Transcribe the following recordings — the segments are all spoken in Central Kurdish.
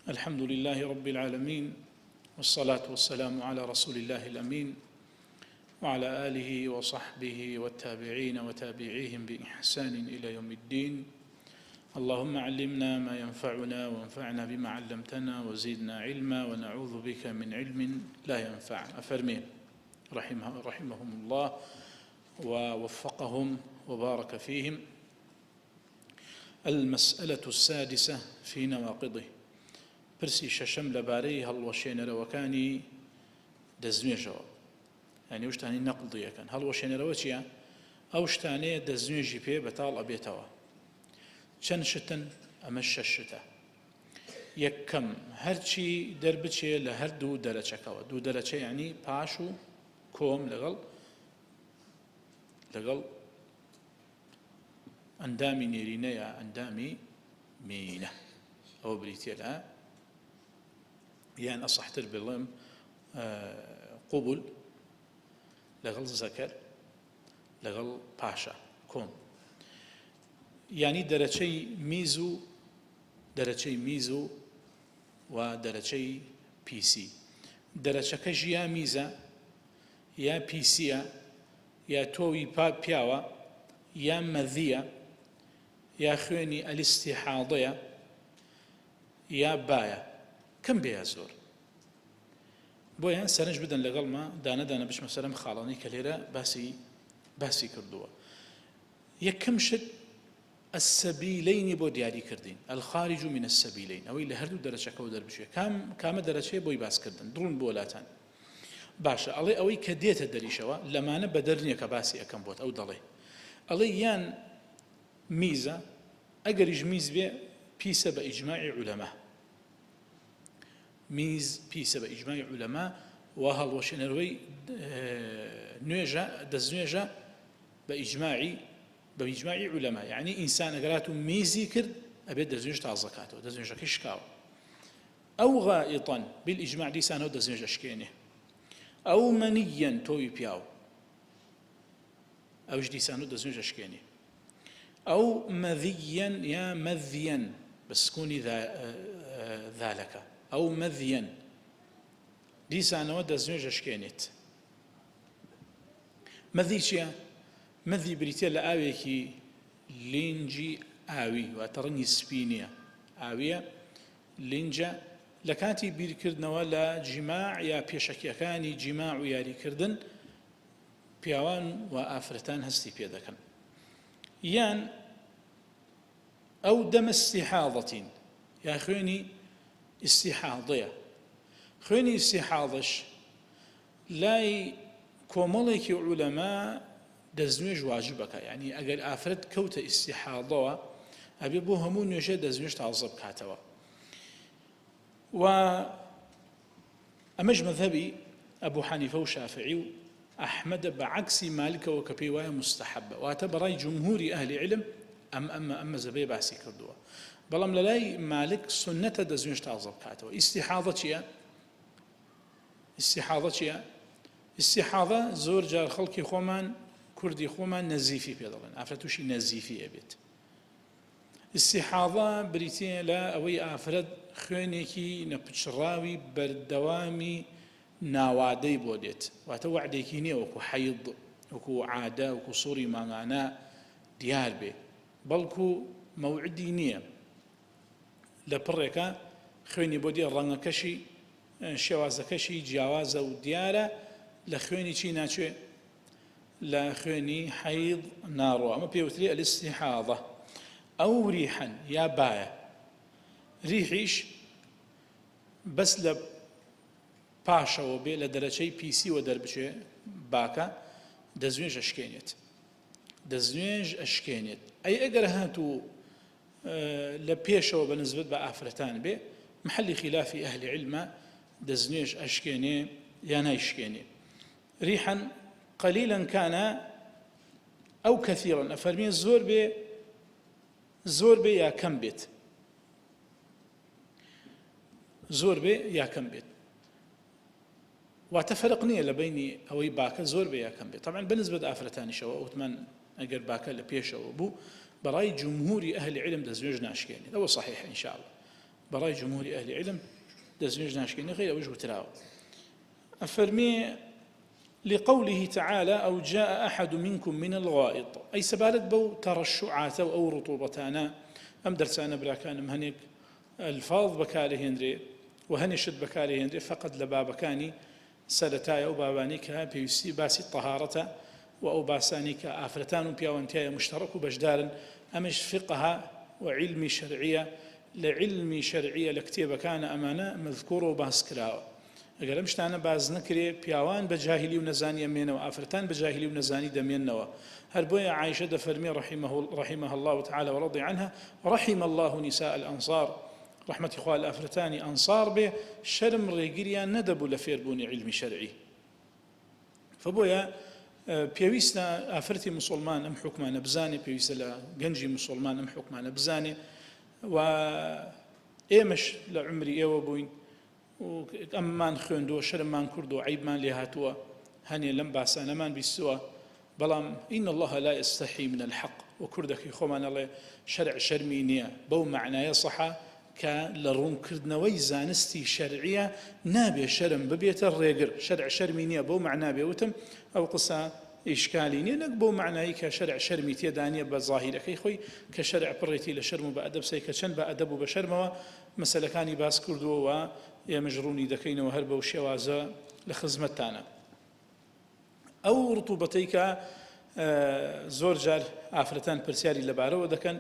الحمد لله رب العالمين، والصلاة والسلام على رسول الله الأمين وعلى آله وصحبه والتابعين وتابعيهم بإحسان إلى يوم الدين. اللهم علمنا ما ينفعنا وانفعنا بما علمتنا وزدنا علما ونعوذ بك من علم لا ينفع. أفرمين رحمهم الله ووفقهم وبارك فيهم. المسألة السادسة في نواقضه. پرسی شەشەم لەبارەی هەڵوەشێنەرەوەکانی دەستنوێژەوە، یعنی ئەو شتانی نەقڵدیەکەن. هەڵوەشێنەرەوە چییە؟ ئەو شتانەیە دەستنوێژی پێ بەتاڵ ئەبێتەوە. چەند شتن؟ ئەمە شەش شتە. یەکەم، هەرچی دەربچێ لە هەردوو دەرەچەکەوە. دوو دەرەچە یعنی پاش و کۆم لەگەڵ ئەندامی نێرینە یا ئەندامی مینە، ئەوە بریتیە لە یان ئەسەحتر بڵێم قوبول لەگەڵ زەکەر لەگەڵ پاشە کۆم، یعنی دەرەچەی میز و دەرەچەی پیسی. دەرەچەکەش یا میزە یا پیسیە یا تۆوی پیاوە یا مەذیە یا خوێنی ئەلیستیحاضەیە یا بایە. کەم بێ یا زۆر؟ بۆیان سەرنج بدەن لەگەڵمە دانەدانە بچمە سەرم خاڵانی کە لێرە باسی کردووە. یەکەم شت السەبیلەینی بۆ دیاری کردین، الخارج من السەبیلەین، ئەوەی لە هەردوو دەرەچەکەەوە دەربچێ. کامە دەرەچەیە بۆی باسکردن، دڕون بۆ وڵاتان. باشە، ئەڵێ ئەوەی کە دێتە دەریشەوە لەمانە بەدەر نییە کە باسی ئەەکەم بۆت. ئەو ئەڵێ یان میزە، ئەگەریش میز بێ پیسە بە ئیجماعی عولەما. میز پیسە بە ئیجماعی عولەما، و هەڵوەشێنەرەوەی دەستنوێژە بە ئیجماعی عولەما. یعنی ئینسان ئەگەرات و میزی کرد ئەبێت دەستنوێژ تازەکاتەوە، دەستنوێژەکەی شکاوە. ئەو غائیطەن بالئیجماع دیسانەوە دەستنوێژ ئەشکێنێ. ئەو مەنیەن تۆوی پیاو، ئەوش دیسانەوە دەستنوێژ ئەشکێنێ. ئەو مەذیەن یا مەذیەن بە سکوونی ذالەکە، ئەو مەذیەن دیسانەوە دەستنوێژ ئەشکێنێت. مەذی چییە؟ مەذی بریتە لە ئاوێکی لینجی ئاوی، واتە ڕەنگی سپی نییە، ئاویە لینجە. لە کاتی بیرکردنەوە لە جیماع یا پێشەکیەکانی جیماع و یاریکردن پیاوان و ئافرەتان هەستی پێ دەکەن. یان ئەو دەمە استیحاضەتین، یا خوێنی ئیستیحاضەیە. خوێنی ئیستیحاضەش لای کۆمەڵێکی عولەما دەستنوێژ واجبەکە، یعنی ئەگەر ئافرەت کەوتە ئیستیحاضەوە ئەبێ بۆ هەموو نوێژە دەستنوێژ تازە بکاتەوە. و ئەمەش مەذهەبی ئەبوو حەنیفە و شافعی و ئەحمەدە بەعەکسی مالکەوە کە پێی وایە مستەحەبە، واتە بەڕای جمهوری ئەهلی علم ئەم مەذهەبەیە باسی کردووە. بەڵام لە لای مالک سنەتە دەستنوێژ تازە بکاتەوە. ئیستیحاضە چییە؟ ئیستیحاضە زۆر جار خەڵکی خۆمان کوردی خۆمان نەزیفی پێ دەڵێن، ئافرەت تووشی نەزیفی ئەبێت. ئیستیحاضە بریتە لە ئەوەی ئافرەت خوێنێکی نەپچڕاوی بەردەوامی ناوادەی بۆ دێت، واتە وعدێکی نییە وەکو حەیض، وەکو عادە، وەکو سووری مانگانە دیار بێ، بەڵکو مەوعدی نییە. لە پڕێکە خوێنی بۆ دێ، ڕەنگەکەشی شێوازەکەشی جیاوازە و دیارە، لە خوێنی چی ناچوێ؟ لە خوێنی حەیض ناڕۆ. ئەمە پێوتری ئەلیستیحاضە. ئەو ریحەن یا بایە، ریحیش بەس لە پاشەوە بێ، لە دەرەچەی پیسیوە دەربچێ باکە، دەستنوێژ ئەشکێنێت. ئەی ئەگەر هاتوو لە پێشەوە بە نسبەت بە ئافرەتان بێ، محلی خلافی ئەهلی علمە دەستنوێژ ئەشکێنێ یا نایشکێنێ. ریحەن قەلیلەن کانە ئەو کەثیرەن، ئەفەرمێ زۆر بێ یا کەم بێت، زۆر بێ یا کەم بێت. واتە فەرق نییە لە بینی ئەوەی باکە زۆر بێ یا کەم بێت. طبعاً بەنسبەت ئافرەتانیشەوە ئەوتمان ئەگەر باکە لە پێشەوە بوو، بەڕای جمهوری ئەهلی علم دەستنوێژ ناشکێنێت. ئەوە صحیح ئینشاءالله. بەڕای جمهوری ئەهلی عیلم دەستنوێژ ناشکێنی غیر ئەوەش وتراوە. ئەفەرمێ لقوله تعالى أو جاء أحد منكم من الغائط أي سبالت بو ترشعات أو رطوبتانا أم درسانا براكان هنيك الفاظ بكاره هندري وهنشد بكاره هندري فقد لبابكاني سلتاي أو بابانيكا بيسي باسي الطهارة وأو باسانيك آفرتان بيوانتيا مشترك بجدار أمش فقه وعلم شرعية لعلم شرعية لكتيبة كان أمانة مذكور وباسكراوة ئەگەر ئەم شتانە باز نەکرێ پیاوان بە جاهیلی و نەزانی ئەمێنەوە ئافرەتان بە جاهیلی و نەزانی دەمێننەوە هەر بۆیە عایشە دەفەرمێ رحمها الله تعالى ورضي عنها رحم الله نساء الأنصار رحمەتی خوا لە ئافرەتانی ئەنصار بێ شەرم ڕێگیریان نەدەبوو لە فێربوونی علمی شەرعی فبۆیە پێویستە ئافرەتی مسلمان ئەم حکمانە بزانێ پێویستە لە گەنجی مسلمان ئەم حکمانە بزانێ و ئێمەش لە عمری ئێوە بووین ئەممان خوێندووە شەرممان کردووە عیبمان لێ هاتووە هەنێ لەم باسانەمان بیستووە بەڵام ئین الله لا يستحي من الحق و کوردەکەی خۆمان ئەڵێ شەرع شەرمی نییە بەو معنایە سەحا کە لە ڕوونکردنەوەی زانستی شەرعیە نابێ شەرم ببێتە ڕێگر شەرع شەرمی نییە بەو معنا بێ وتم ئەو قسە ئیشکالی نییە نەک بۆ معنایی کە شەرع شەرمی تێدا نییە بە ظاهیرەکەی خۆی کە شەرع پڕێتی لە شەرم و بە ئەدەب سەی کە چەند بە ئەدەب و بە شەرمەوە مەسەلەکانی باس کردووە ئێمەش ڕوونی دەکەینەوە هەر بەو شێوازە لە خزمەتتانە. ئەو ڕتوبەتەی کە زۆر جار ئافرەتان پرسیاری لەبارەوە دەکەن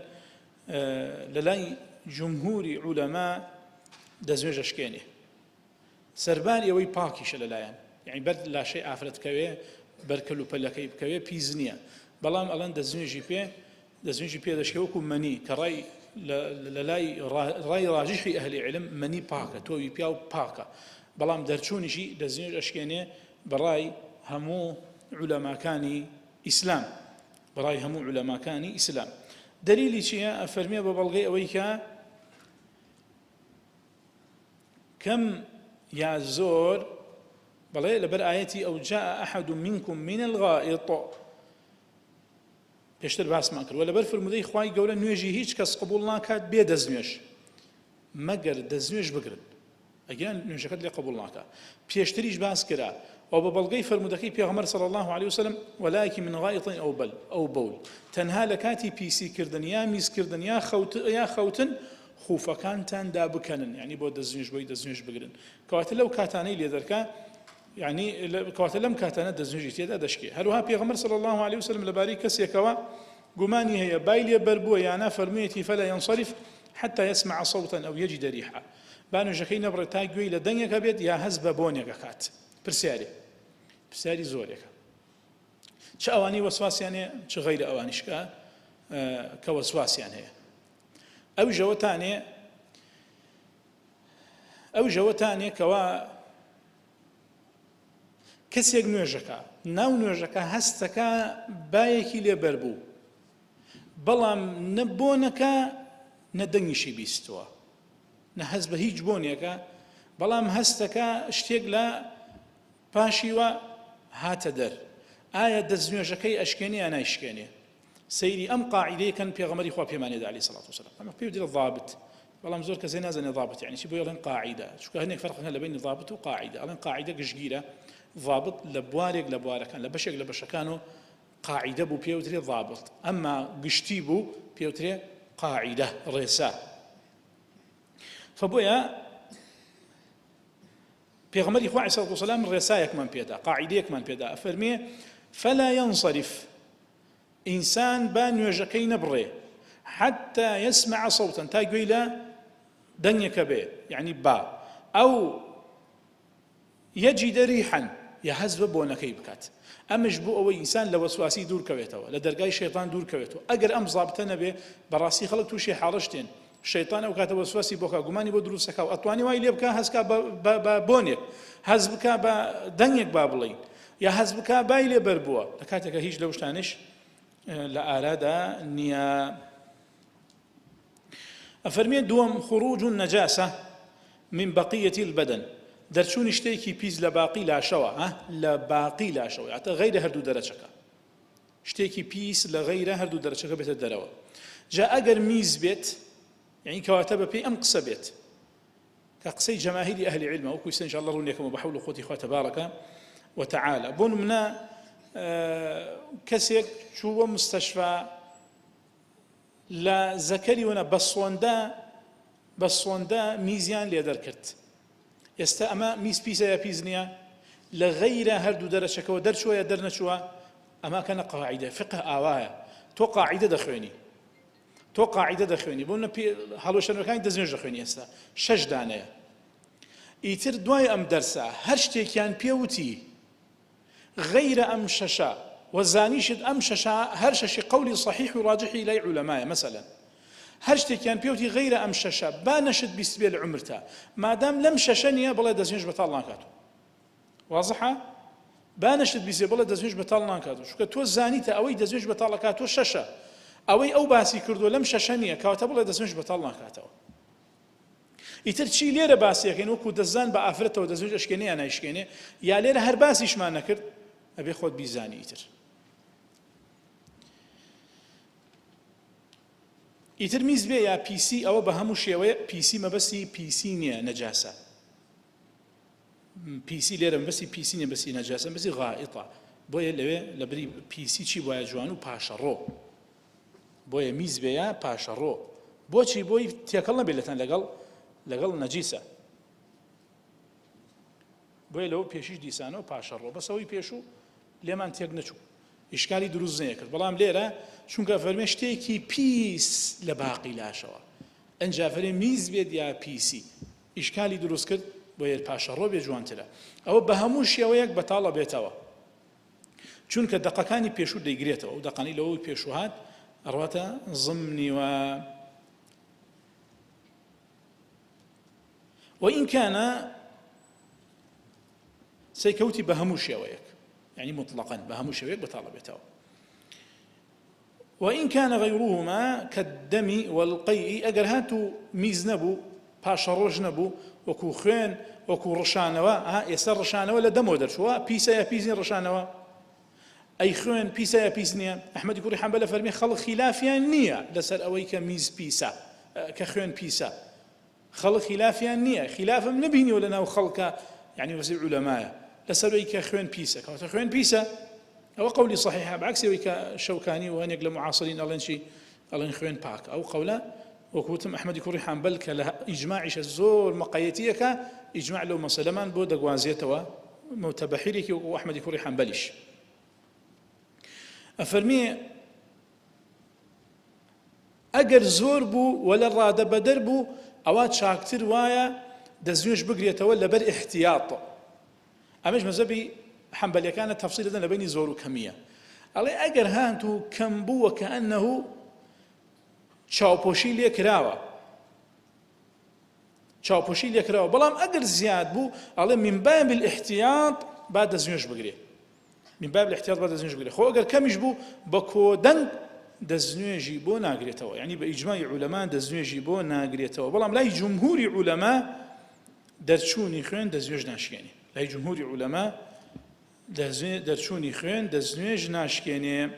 لە لای جمهوری عولەما دەستنوێژ ئەشکێنێ سەرباری ئەوەی پاکیشە لەلایەن یعنی بەر لاشەی ئافرەتکەوێ بەرکەل و پەلەکەی بکەوێ پیس نییە بەڵام ئەڵەن دەستنوێژی پێ دەشکێ وەکو مەنی کە لە لای ڕای ڕاجحی ئەهلی عیلم مەنی پاکە تۆوی پیا و پاکە بەڵام دەرچوونیشی دەستنوێژ ئەشکێنێ بەڕای هەموو عولەماکانی ئیسلام بەڕای هەموو عولەماکانی ئیسلام. دلیلی چییە؟ ئەفەرمێ بە بەڵگەی ئەوەی کە کەم یا زۆر بەڵێ لەبەر ئایەتی ئەو جاء أحد منكم من الغائط پێشتر باسمان کردووە لەبەر فرمودەی خوای گەورە نوێژی هیچ کەس قبول ناکات بێ دەستنوێژ مەگەر دەستنوێژ بگرن ئەگەر نوێژەکەت لێ قبول ناکات پێشتریش باس کرا و بە بەڵگەی فرمودەکەی پێغەمبەر صلی الله عليه وسلم ولكن من غائط أو بول تەنها لە کاتی پیسیکردن یا میزکردن یا خەوتن خوفەکانتان دابکەنن یعنی بۆ دەستنوێژ بۆی دەستنوێژ بگرن کەواتە لەو کاتانەی لێ دەرکا يعني كواتە لەم کاتانە دەستنوێژی تێدا دەشکێ هەروها پێغەمبەر صلی الله عليه وسلم لەبارەی کەسێکەوە گومانی هەیە بای لێ بەربووە یانە فەرموویەتی فلا ينصرف حتى يسمع صوتا أو يجد ريحا با نوێژەکەی نەبڕێت تا گوێی لە دەنگێکە بێت یا هەز بە بۆنێکە کات پرسیاری زۆرێکە چ ئەوانی وەسواسیان هەیە چ غەیرە ئەوانیشکە کە وەسواسیان هەیە ئەو ژەوەتانێ کەوا کەسێک نوێژەکە ناو نوێژەکە هەستەکە بایەکی لێبەر بوو بەڵام نە بۆنەکە نە دەنگیشی بیستووە نە هەست بە هیچ بۆنێکە بەڵام هەستەکە شتێک لە پاشیوە هاتە دەر ئایا دەستنوێژەکەی ئەشکێنێ یا نایشکێنێ سەیری ئەم قاعیدەیەکەن پێغەمبەری خوا پێمانێدا عەلەیهی سەڵات وسەلام ئەمە پێ وترێ ضابط بەڵام زۆر کەسێ نازانێ ضابط یعنی چی بۆ ئەڵێن قاعیدە چونکە هەندێک فەرق هەیە لە بینی ضابط و قاعیدە ئەڵێن قاعیدە گشتگیرە ضابط لە بوارێک لە بوارەکان لە بەشێک لە بەشەکان و قاعیدە بوو پێ وترێ ضابط ئەمما گشتی بوو پێ وترێ قاعیدە ڕێسا فبۆیە پێغەمبەری خوا عەلەیهی سەڵات وسەلام ڕێسایەکمان پێدا قاعیدەیەکمان پێدا ئەفەرمێ فلا ينصرف ئینسان با نوێژەکەی نەبڕێ حتى يسمع صوتا تا گوێی لە دەنگێکە بێ یعنی با ئەو يجد ريحا یا هەز بە بۆنەکەی بکات ئەمەش بوو ئەوەی ئینسان لە وەسواسی دوورکەوێتەوە لە دەرگای شەیطان دوورکەوێتەوە ئەگەر ئەم ضابطە نەبێ بەڕاستی خەڵک تووشی حاڵەشتێن شەیطان ئەو کاتە وەسواسی بۆکە گومانی بۆ دروستەکە و ئەتوانی وای لێ بکە هەزکا بە بۆنێک هەز بکە بە دەنگێک با بڵین یا هەز بکە بای لێ بەر بووە لە کاتێکە هیچ لەو شتانش لە ئارادا نییە. ئەفەرمێ دووەم خروج النەجاسە من بقية البدن دەرچوونی شتێکی پیس لە باقی لاشەوە لە باقی لاشەوە یاتە غەیرە هەردوو دەرەچەکە شتێکی پیس لە غەیرە هەردوو دەرەچەکە بێتە دەرەوە جا ئەگەر میز بێت یعنی کەواتە بەپێی ئەم قسە بێت كقصي جماهير أهل العلم وكو إن شاء الله رونيكم وبحول أخوتي إخوة تبارك وتعالى بون منا كسيك شو مستشفى لا زكري ونا بصوندا ميزيان لي دركرت يستأما ميز بيسا يا بيزنيا لغير هردو درشك ودرشوا يا درنشوا أما كان قاعدة فقه آوايا تو قاعدة دخويني بقولنا هلوشان كان دزنج دخويني استا شش دانه يتر دواي ام درسا هر شتێکیان پێوتی غير ام ششا وزانيشد ام ششا هر شش قولي صحيح وراجح الى علماء مثلا هر شتێکیان پێوتی غير ام ششا بانشد بسبيل عمرتا ما دام لم ششنيا بلا دزنج بطال ناكاتو واضحه بانشد بسبيل بلا دزنج بطال ناكاتو شو تو زانيته اوي دزنج بطال ناكاتو ششا ئەوەی ئەو باسی کردو لەم شەشە نییە کەواتە بڵێ دەستنوێژ بەتاڵ ناکاتەوە ئیتر چی لێرە باسیەکەین وەکو دەزان بە ئافرەتەوە دەستنوێژ ئەشکێنێ یان نایشکێنێ یا لێرە هەر باسیشمان نەکرد ئەبێ خۆت بیزانی ئیتر میز بێ یا پیسی ئەوە بە هەموو شێوەیە پیسی مەبەستی پیسی نییە نەجاسە پیسی لێرە مەبەستی پیسی نییە بەسی نەجاسە بەسی غائیطە بۆیە لەوێ لەبری پیسی چی بۆیە جوان و پاشەڕۆ بۆیە میز بێیە پاشەڕۆ بۆچی بۆی تێکەڵ نەبێتەن لەگەڵ نەجیسە بۆیە لەوە پێشیش دیسانەوە پاشەڕۆ بەسەوەی پێشوو لێمان تێک نەچوو ئیشکالی دروست نەیەکرد بەڵام لێرە چونکە فەرمێ شتێکی پیس لە باقی لاشەوە ئەنجا فەرمێ میز بێت یا پیسی ئیشکالی دروست کرد بۆیە پاشەڕۆ بێ جوانترە ئەوە بە هەموو شێوەیەک بەتاڵە بێتەوە چونکە دەقەکانی پێشوو دەیگرێتەوە و دەقەکانی لەوەی پێشوو هات ئەڕواتە ضمنی وإن كان سيكوتي بهمو شيويك يعني مطلقا بهمو شيويك بطالبته وإن كان غيرهما كالدم والقيء أجر هاتو ميزنبو باشروج نبو وكو خين وكو رشانوا يسر رشانوا لا دمو درشوا بيسا يا بيزن رشانوا أي خوين بيسا يا بيزنيا أحمد يقول حنبلة فرمي خلق خلافيا نية لسر أويك ميز بيسا كخوين بيسا خلق خلافيا نية خلافا نبيني ولا ناو خلق يعني وسع علماء لسر أويك خوين بيسا كوتا خوين بيسا أو قولي صحيحة بعكس أويك شوكاني وأن يقل معاصرين الله نشي الله خوين باك أو قولا وكوتم أحمد يقول حنبل كلا إجماعش الزور مقايتيك إجماع لو مسلمان بو دقوازيتوا متبحيرك وأحمد يقول حنبلش أفرمي أجر زور بو ولا رادة بدر بو أوات شاكتر وايا دزنيش بقريته ولا بر احتياط أمش مزبي حنبل كانت تفصيل لنا بين زور وكمية الله أجر هانتو كم بو وكأنه چاوپۆشی لێ کراوە بەڵام ئەگەر زیاد بوو ئەڵێ من باب الاحتیاط با دەستنوێژ بگرێ من باب الاحتیاط با دەستنوێژ بگرێ خۆ ئەگەر کەمیش بوو بە کۆدەنگ دەستنوێژی بۆ ناگرێتەوە یعنی بە ئیجماعی عولەما دەستنوێژی بۆ ناگرێتەوە بەڵام لای جمهوری عولەما دەرچوونی خوێن دەستنوێژ ناشکێنێ لای جمهوری عولەما دەرچوونی خوێن دەستنوێژ ناشکێنێ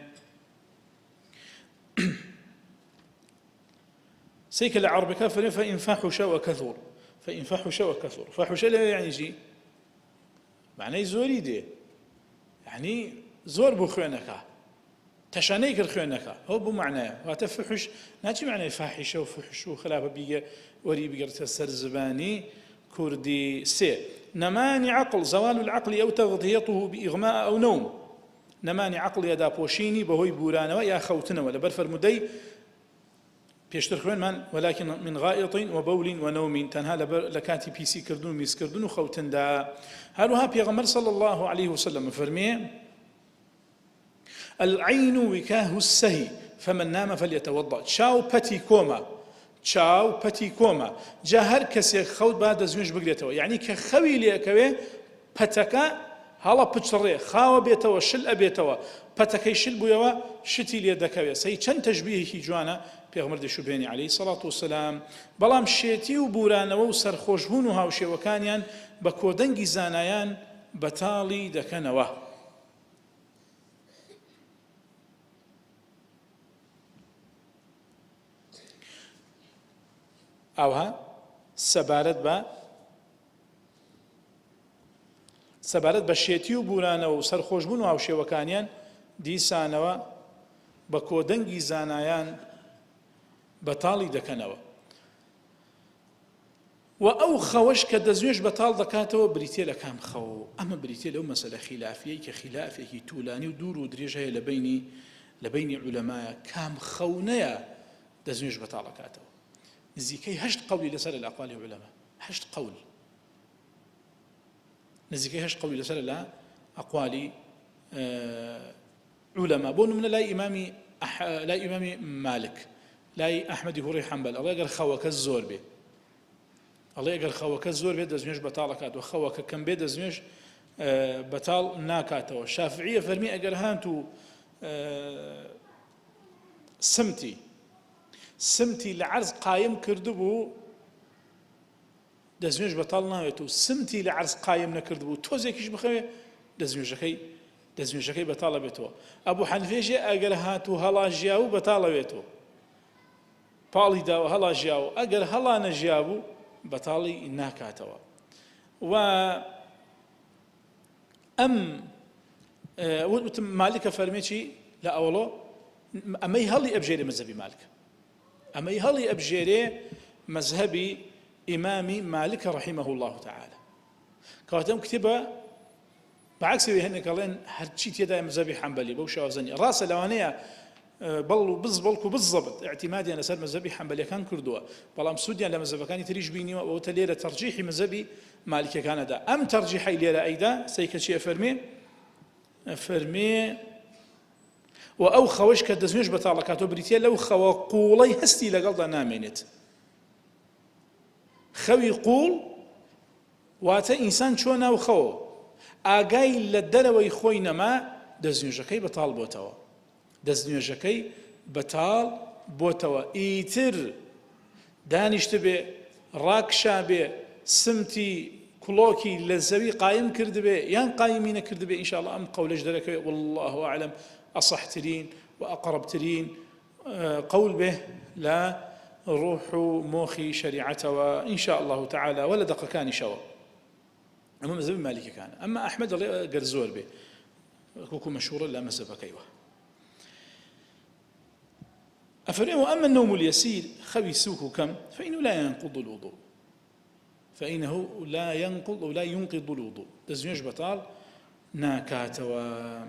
سيك العرب كافر فإن فحش وكثر فحش لا يعني جي معناه زوري دي يعني زور بخوانك تشانيك الخوانك هو بمعناه وتفحش ناتي معناه فاحشه وفحش وخلاف بيجي وري بيجرت السرزباني كردي سي نماني عقل زوال العقل أو تغطيته بإغماء أو نوم نماني عقل يدا بوشيني بهوي بورانا ويا خوتنا ولا برفر مدي بيشتر خوين من ولكن من غائط وبول ونوم تنها لكاتي بيسي كردون ميس كردون وخوتن دا هروها بيغمر صلى الله عليه وسلم فرمي العين وكاه السهي فمن نام فليتوضأ تشاو بتي كوما جاهر كسي خوت بعد زوج بقريتو يعني كخوي ليكوي بتكا هلا بتشري خاوه بيتوا شل ابيتوا بتكي شل بويوا شتي لي دكوي سي چن تشبيهي جوانا پیغمبر دي شوبيني عليه الصلاة والسلام بلام شيتي وبورانه وسرخوشبون وهاوشي وكانيان بكودنگي زانايان بتالي دكنوا اوها سبارت با سەبارەت بە شێتی و بورانەوە و سەرخۆشبوون و هاوشێوەکانیان دیسانەوە بە کۆدەنگی زانایان بەتاڵی دەکەنەوە و ئەو خەوەش کە دەستنوێژ بەتاڵ دەکاتەوە بریتێ لە کام خەوە ئەمە بریتێ لەو مەسەلە خیلافیەی کە خیلافێکی توولانی و دوور و درێژ هەیە لە بینی عولەمایە کام خەونەیە دەستنوێژ بەتاڵ دەکاتەوە نزیکەی 8 قەولی لەسەر لە ئەقوالی عولەما 8 قەول نزیکەی 8 قەولی لەسەر لە ئەقوالی عولەما بۆ نمونە لای ئیمامی مالک لای ئەحمەدی کوڕی حەنبەل ئەڵێ ئەگەر خەوەکە زۆر بێ ئەڵێ ئەگەر خەوەکە زۆر بێت دەستنوێژ بەتاڵ دەکاتەوە خەوەکە کەم بێت دەستنوێژ بەتاڵ ناکاتەوە شافعیە فەرمی ئەگەر هات و سمتی لە عەرز قایم کردبوو دەستنوێژ بەتاڵ ناوێت و سمتی لە عەرز قایم نەکردبوو تۆزێکیش بخەوێ دەستنوێژەکەی بەتاڵە بێتەوە ئەبوو حەنیفەیەژێ ئەگەر هات و هەڵاژیا و بەتاڵە بێتەوە پاڵی داوە هەڵاژیا و ئەگەر هەڵا نەژیا بوو بەتاڵی ناکاتەوە و وتم مالکە فەرمێکی لە ئەوڵۆ ئەمەی هەڵی ئەبژێرێ مەذهەبی مالکە ئەمەی هەڵی ئەبژێرێ مەذهەبی ئیمامی مالکە ڕەحیمەه الله تعالى کەواتە ئەم کتێبە بەعەکسەوەی هەندێک ئەڵێن هەرچی تێدایە مەذهەبی حەنبەلی بەو شێوازەنی ڕاستە لەوانەیە بەڵ و بەڵکو بزەبت اعتیمادیان لەسەر مەذهەبی حەنبەلیەکان کردووە بەڵام سوودیان لە مەذهەبەکانی تریش بینیوە ئەوەتە لێرە تەرجیحی مەذهەبی مالکیەکانەدا ئەم تەرجیحەی لێرە ئەیدا سەیکە چیە فەرمێ و ئەو خەوەش کە دەستنوێژ بەتاڵ دەکاتەوە بریتیە لەو خەوە قوڵەی هەستی لەگەڵدا نامێنێت خەوی قوڵ واتە ئینسان چۆ ناو خەوە ئاگای لە دەرەوەی خۆی نەما دەستنوێژەکەی بەتاڵ بۆتەوە دەستنوێژەکەی بەتاڵ بۆتەوە ئیتر دانیشتە بێ ڕاکشا بێ سمتی کڵۆکی لە زەوی قایم کردبێ یان قایمی نەکردبێ ئینشاءالله ئەم قەولەش دەرەکەوێ والله ئەعلەم ئەصەحترین و ئەقڕبترین قەول بێ لە ڕوح و مۆخی شەریعەتەوە ئینشاء الله تعالى ولا دەقەکانیشەوە ئەمە مەذهەبی مالیکیەکانە ئەمما ئەحمەد دەڵێ ئەگەر زۆر بێ وەکو مەشهوورە لە مەذهەبەکەیوە أفرمي وأما النوم اليسير خوي سوك كم فإنه لا ينقض الوضوء لا ينقض الوضوء دەستنوێژ بەتاڵ ناکاتەوە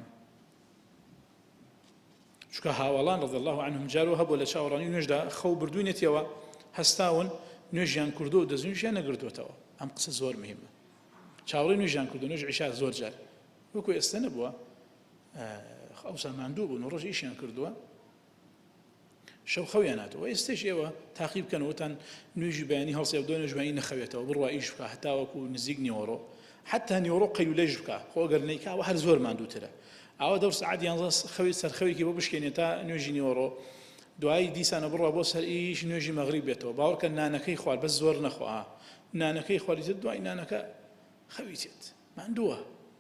چونکە هاوڵان رضي الله عنهم جارۆ هەبووە لە چاوەڕانی نوێژدا خەو بردوونێتەوە هەستاون نوێژیان کردو و دەستنوێژیان نەگرتوێتەوە ئەم قسە زۆر مهمە چاوەڕێی نوێژیان کردو نوێژ عیشا زۆر جار وەکو ئێستا نەبووە ئەوسا ماندوو بوون و ڕۆژ ئیشیان کردووە شەو خەویان هاتەوە ئێستش ئێوە تاقی بکەنەوەتان نوێژی بەیانی هەڵسێ و دۆ نوێژبانی نەخەوێتەوە بڕوا ئیش بکە هەتا وەکو نزیک نیوەڕۆ حتا نیوەڕۆ قەیلولەیش بکە خۆ ئەگەر نەیکاوە هەر زۆر ماندووترە ئاوا دەور سەعات 11 خەوی سەرخەوێکی بۆ بشکێنێت تا نوێژی نیوەڕۆ دوای دیسانە بڕوا بۆ سەر ئیش نوێژی مەغریب بێتەوە باوەڕکە نانەکەی خوارد بەس زۆر نەخوا نانەکەی خواریتر دوای نانەکە خەوی تێت ماندووە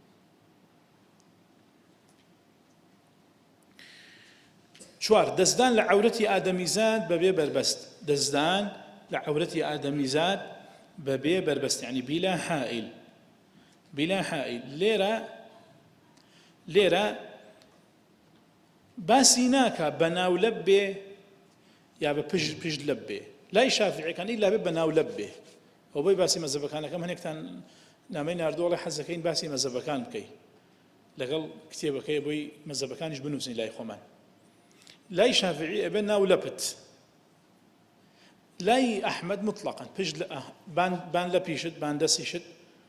چوار دەستدان لە عەورەتی ئادەمیزاد بەبێ بەربەست دەستدان لە عەورەتی ئادەمیزاد بەبێ بەربەست یعنی بلا حائل لێرە باسی ناکە بەناو لەب بێ یا بە پشت لەب بێ لای شافعیەکان ئیلا بێ بەناو لەب بێ ئەو بۆی باسی مەذهەبەکانەکەم هەنێکتان نامەی ناردووەڵێ حەز دەکەین باسی مەذهەبەکان بکەین لەگەڵ کتێبەکەی بۆی مەذهەبەکانیش بنووسین لای خۆمان لای شافعی ئەبێ ناو لەپت لای ئەحمەد مطلقاً بان لە پیشت بان دەستیشت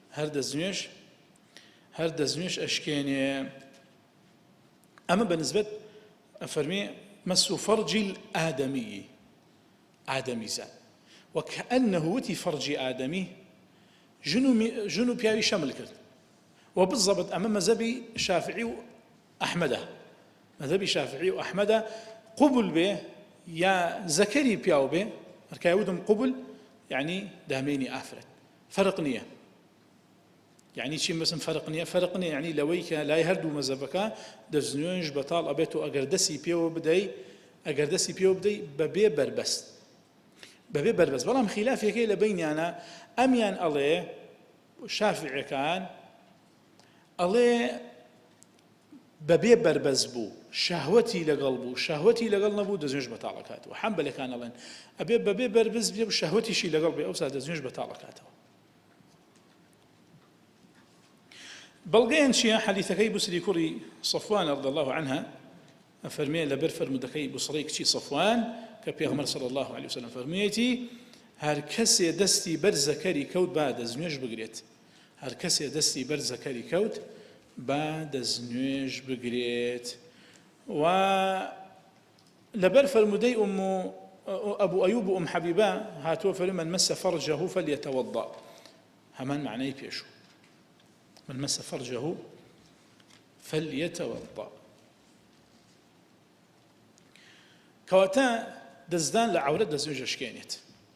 هەر دەستنوێژ ئەشکێنێ ئەمە بەنسبەت ئەفەرمێ مەس فەرجی ئادەمیزاد وكأنه وتي فرجي آدمي جنو بياوي شمل كرد وبالضبط أمام مذهبي شافعي وأحمد مذهبي شافعي وأحمد قبل به يا زكري بياو به ركاودم قبل يعني داميني آفرت فرق نية يعني شيء مثلا فرق نية يعني لويك لا يهردو مذهبك دزنيونج بطال أبيتو أجردسي بياو بدي ببي بربست بەڵام خلافێکی لە بینیانە ئەمیان ئەڵێ شافعیەکان ئەڵێ بەبێ بەربەز بوو شەهوەتی لەگەڵ بوو شەهوەتی لەگەڵ نەبوو دەستنوێژ بەتاڵەکاتەوە حەنبەلەکان ئەڵێن ئەبێ بەبێ بەربەز بێ و شەهوەتیشی لەگەڵ بێ ئەوسا دەستنوێژ بەتاڵەکاتەوە بەڵگەیان چییە حەدیثەکەی بوسری کوڕی صەفوان رضی الله عنها ئەفەرمێ لەبەر فرمودەکەی بوسڕەی کچی صەفوان کە پێغەمبەر صلی الله عليه وسلم فەرموویەتی هەر کەسێ دەستی بەر زەکەری کەوت با دەستنوێژ بگرێت هەر کەسێ دەستی بەر زەکەری کەوت با دەستنوێژ بگرێت و لەبەر فەرمودەی ئەبوو ئەیوب و حەبیبە هاتووە فەرمووی من مەسە فەرجەهو فەلیەتەوەضە هەمان معنای پێشوو من مس فرجه فليتوضأ كواتا دزدان لعورة دزنوج أشكينيت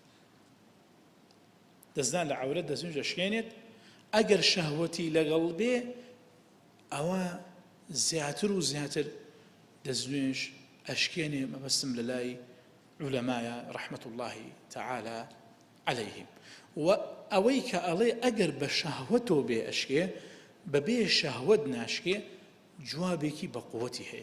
دزدان لعورة دزنوج أشكينيت أجر شهوتي لقلبي أو زياتر وزياتر دزنوج أشكيني ما بسم للاي علماء رحمة الله تعالى عليهم وأويك علي أجر بشهوته بأشكي ببي شهوت ناشكي جوابك بقوته هي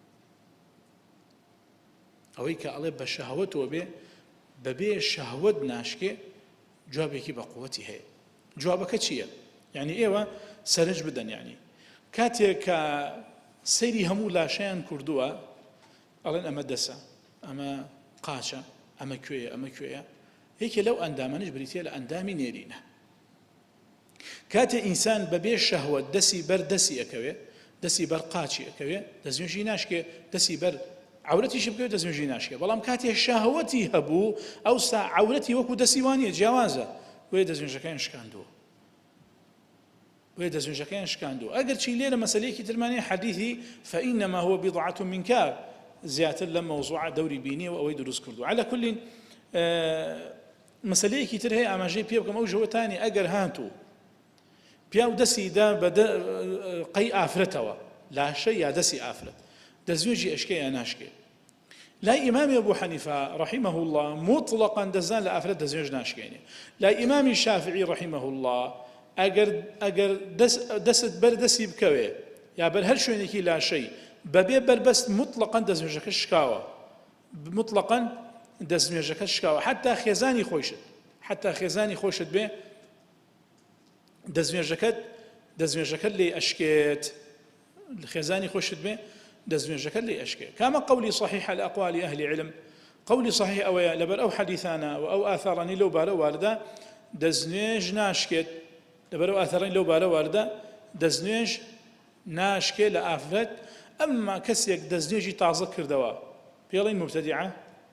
أويك علي بشهوته ببي شهوت ناشكي جوابك بقوته هي جوابك شيء يعني إيوه سرج بدن يعني كاتيك سيري همو لاشيان كردوا ألين أما دسا أما قاشا أما كوية هيك لو أندامنش بريتيا لأندامي نيرينه كاتي إنسان ببيش شهوة دسي بر دسي أكوي دسي بر قاتشي أكوي دزنجي ناشكي دسي بر عورتي شبكوي دزنجي ناشكي بلام كاتي شهوتي هبو أو سا عورتي وكو دسيوانية جوازة وي دزنجي كان شكاندو وي دزنجي كان شكاندو أقل شي ليلة مسأليكي ترماني حديثي فإنما هو بضعة من كاب زيادة لما موضوع دوري بيني وأوي دروس كردو على كل مسألەیەکی تر هەیە ئاماژەی پێ بکەم ئەو ژەوەتانی ئەگەر هاتوو پیا و دەستی دا بە قەی ئافرەتەوە لاشە یا دەستی ئافرەت دەستنوێژی ئەشکێ یا ناشکێ لای ئیمامی ئەبوو حەنیفە رحمه الله مطلقا دەزان لە ئافرەت دەستنوێژ ناشکێنێ لای ئیمامی شافعی رحمه الله ئەگەر دەست بەر دەستی بکەوێ یا بەر هەر شوێنێکی لاشەی بەبێ بەربەست مطلقا دەستنوێژەکە شکاوە مطلقا دەستنوێژەکە شکاوە حتا خێزانی خۆشت بێ دەستنوێژەکەت لێ ئەشکێت خێزانی خۆشت بێ دەستنوێژەکەت لێ ئەشکێت کامە قەولی صحیحە لە ئەقوالی ئەهلی علم قەولی صحیح ئەوەیە لەبەر ئەو حەدیثانە و ئەو ئاثارانی لەو بارە واردە دەستنوێژ ناشکێت لەبەر ئەو ئاثارانی لەو بارە واردە دەستنوێژ ناشکێت لە ئافرەت ئەمما کەسێک دەستنوێژی تازە کردەوە پێڵین مبتەدیعە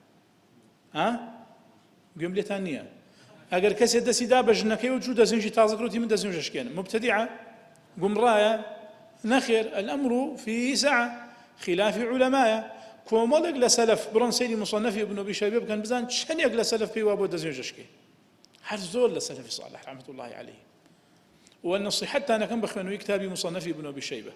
گوێم لێتان نییە ئەگەر کەسێک دەستی دا بە ژنەکەی و جوو دەستنوێژی تازە کردوتی من دەستنوێژ ئەشکێنم مبتەدیعە گومڕایە نەخێر الأمر في سعة خلاف علماء کۆمەڵێک لە سەلەف بڕۆن سەیری مصنەفی ابن أبي شيبة بکەن بزان چەندێک لە سەلەف پێی وا بۆ دەستنوێژ ئەشکێ هەر زۆر لە سەلەفی صالح رحمة الله عليه والنصيحتان كان بخوێنەوەی کتابی مصنەفی ابن أبي شيبة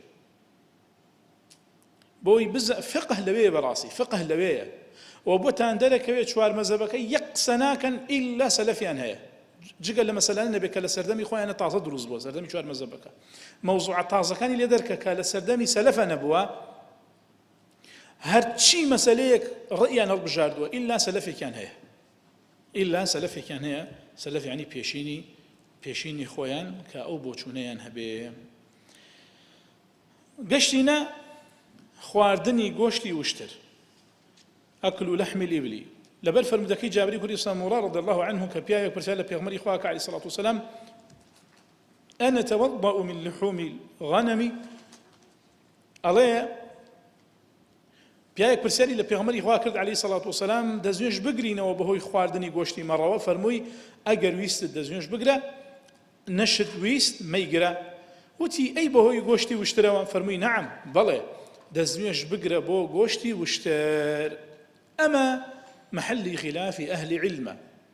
بۆی فقه لەوەیە بەڕاستی فقه لەوەیە وبوتان دەرەکەوێت چوار مەذهبەکە یەک قسە ناکەن ئیلا سەلەفیان هەیە جگە لە مەسەلانە نەبێت کە لە سەردەمی خۆیانە تازە دروست بووە سەردەمی چوار مەذهبەکە مەوزوع تازەکانی لێ دەرکە کە لە سەردەمی سەلەفە نەبووە هەرچی مەسەلەیەک ڕئیان هەڵبژاردووە ئیلا سەلەفێکیان هەیە سەلەف یعنی پێشینی خۆیان کە ئەو بۆچوونەیان هەبێ گەشتینە خواردنی گۆشتی وشتر أكل لحم الإبل لبل فرمدكي جابري كري سامورا رضي الله عنه كبيا يكرسال بيغمري خواك عليه الصلاة والسلام أنا توضأ من لحوم الغنم عليه بيا يكرسالي لبيغمري خواك عليه الصلاة والسلام دزنيش بقرينا وبهوي خواردني قوشتي مرة وفرموي أجر ويست دزنيش بقرا نشد ويست ما يقرا وتي أي بهوي قوشتي واشتروا فرموي نعم بلى دزنيش بقرا بو قوشتي واشتر أما محل خلاف أهل علم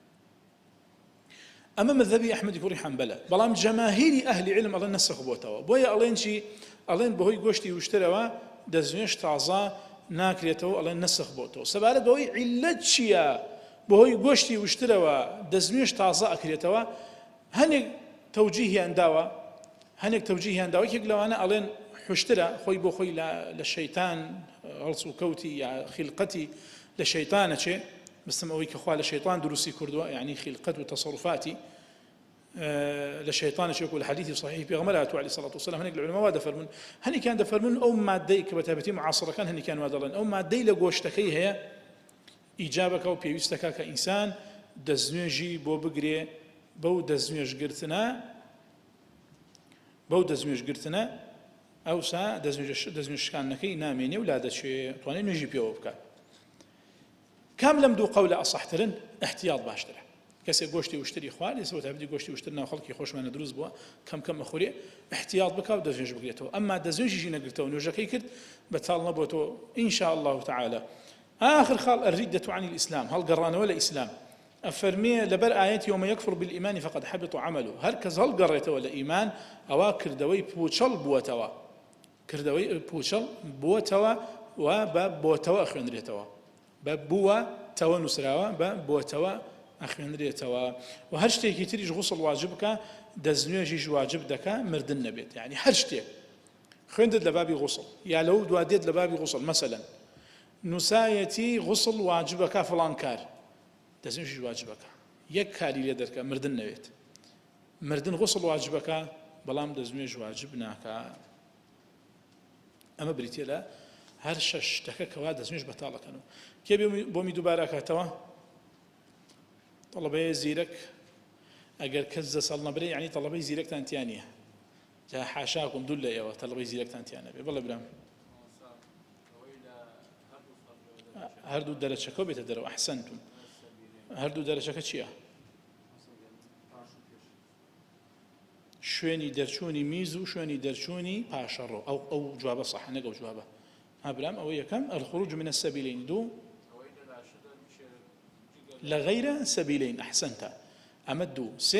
أما مذهبي أحمد كوري حنبلة بلام جماهير أهل علم الله نسخ بوتوا بويا ألين شي ألين بهوي قوشتي واشتروا دزنيش تعظى ناكريتو ألين نسخ بوتوا سبالة بهوي علة شيا بهوي قوشتي واشتروا دزنيش تعظى أكريتوا هني توجيه أنداوا هەنێک تەوجیهیان داوەیەک لەوانە ئەڵێن حشترە خۆی بۆ خۆی لە شەیتان هەڵس و کەوتی یا خیلقەتی لە شەیتانە چێ مستم ئەوەی کە خوا لە شەیطان دروستی کردووە یعنی خیلقەت و تەسەڕوفاتی لە شەیطانە چێک و لە حەدیثی صحیح پێغەمبەر هاتووە عەلەیهی سەڵات وسەلام هەنێک لە عولەما وا دەفەرمون هەنێکیان دەفەرمون ئەو مادەی کە بەتایبەتی معاصرەکان هەنێکیان وا دەڵێن ئەو مادەی لە گۆشتەکەی هەیە ئیجابەکە و پێویستەکە کە ئینسان دەستنوێژی بۆ بگرێ بەو دەستنوێژگرتنە ئەوسا دەستنوێژشکانەکەی نامێنێ و لا دەچێت توانێت نوێژی پێوە بکات کام لەم دوو قەولە ئەسەحترن احتیاط باشترە کەسێک گۆشتی وشتری خوارد ئێستا تابەتی گۆشتی وشتر ناو خەڵکی خۆشمانە دروست بووە کەم کەم مەخورێ احتیاط بکە و دەستنوێژ بگرێتەوە ئەمما دەستنوێژیشی نەگرتەوە نوێژەکەی کرد بەتاڵ نەبووەتەوە إن شاء الله تعالى آخر خال الردة عن الإسلام هل قرانا ولا إسلام أفرمي لبر آيات يوم يكفر بالإيمان فقد حبط عمله هركز هل قريته ولا إيمان أو كردوي بوشل بوتوا كردوي بوشل بوتوا وباب بوتوا أخوان ريتوا باب بوا توا نسراوا باب بوتوا أخوان ريتوا وهرشتي كتير غسل واجبك دزنيجي واجب دكا مردن نبيت يعني هرشتي خويندد لبابي غسل يا لو دواديد لبابي غسل مثلا نسایەتی غسل واجبەکە فڵان کار دەستنوێژی واجبەکە یەک کاری لێ دەرکە مردن نەوێت مردن غسل واجبەکە بەڵام دەستنوێژ واجب ناکە ئەمە بریتیە لە هەر شەش شتەکە کەوا دەستنوێژ بەتاڵەکەن و کێ بۆمی دووبارە کاتەوە تەڵەبەیە زیرەک ئەگەر کەس دەسەڵ نەبرێ یعنی تەڵەبەی زیرەکتان تیان نییە جا حاشاکم دوو لە ئێوە تەڵەبەی زیرەکتان تیان نەبێ بەڵێ برام هەردوو دەرەچەکە بێتە دەرەوە ئەحسەنتم هەردوو دەرەچەکە چییە شوێنی دەرچوونی میز و شوێنی دەرچوونی پاشەڕۆ ئەو جوابە صح نەگە جوابە هەبرام ئەوە یەکەم الخروج من السبيلين دوو لغير سبيلين أحسنت أما دوو سێ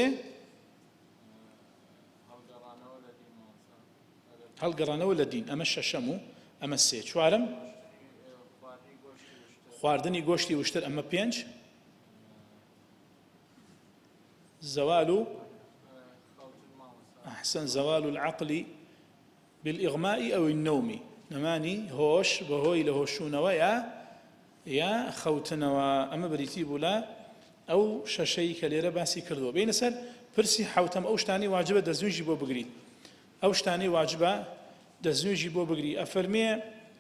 هەڵگەڕانەوە لە دین ئەمە شەشەم و ئەمە سێ چوارەم خواردنی گۆشتی وشتر ئەمە پێنج زوال أحسن زوال العقل بالإغماء أو النوم نماني هوش بهوي لهوشونوا يا خوتنوا أما بريتي بولا أو ششي كليرة باسي كردوا بين سر برسي حوتم أو شتاني واجبة دزنوجي بو بقري أو شتاني واجبة دزنوجي بو بقري أفرمي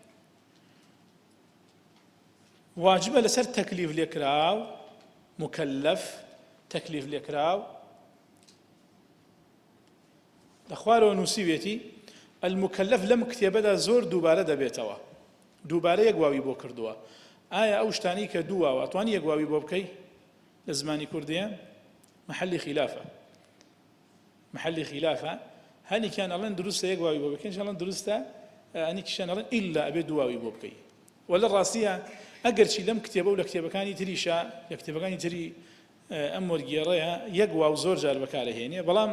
واجبة لسر تكليف ليكراو مكلف تكليف ليكراو لأخواره ونسيبيتي المكلف لم كتابة زور دوبارة دبيتوا دوبارة يقواوي بو كردوا آية أوشتاني كدوا وأطواني يقواوي بو بكي لزماني كردية محل خلافة هاني كان الله درسته يقواوي بو بكي إن شاء الله درسته هاني كشان الله إلا أبي دواوي بو بكي ولا الراسية ئەگەر چی لەم کتێبە و لە کتێبەکانی تریشە لە کتێبەکانی تری ئەم وەرگێڕەیە یەک واو زۆر جار بەکارەهێنێ بەڵام